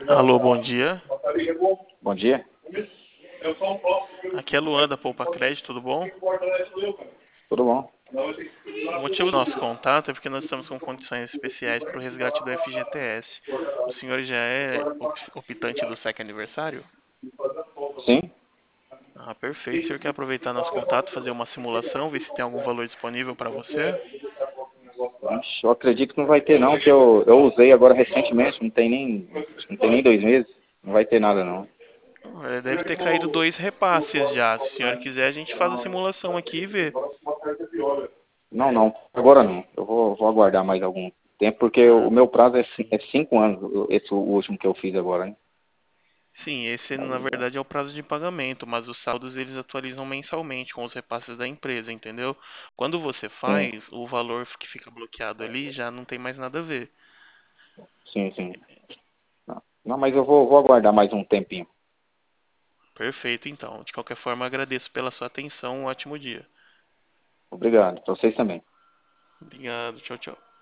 Alô, bom dia. Bom dia, Aqui é Luan da Poupa Crédito, tudo bom? tudo bom? O motivo do nosso contato é porque nós estamos com condições especiais para o resgate do FGTS. O senhor já é optante do SEC aniversário? Sim? Ah, perfeito. O senhor quer aproveitar nosso contato, fazer uma simulação, ver se tem algum valor disponível para você? Ixi, eu acredito que não vai ter não, que eu usei agora recentemente, não tem nem 2 meses, não vai ter nada não. Deve ter caído dois repasses já. Se o senhor quiser, a gente faz a simulação aqui e vê. Não, não, agora não. Eu vou aguardar mais algum tempo, porque o Ah, meu prazo é 5 anos, esse o último que eu fiz agora, né? sim, esse na verdade é o prazo de pagamento, mas os saldos eles atualizam mensalmente com os repasses da empresa, entendeu? Quando você Sim, faz, o valor que fica bloqueado ali já não tem mais nada a ver. sim, sim. Não, não, mas eu vou aguardar mais um tempinho. Perfeito, então. De qualquer forma, agradeço pela sua atenção. Um ótimo dia. Obrigado, pra vocês também. Obrigado. Tchau, tchau.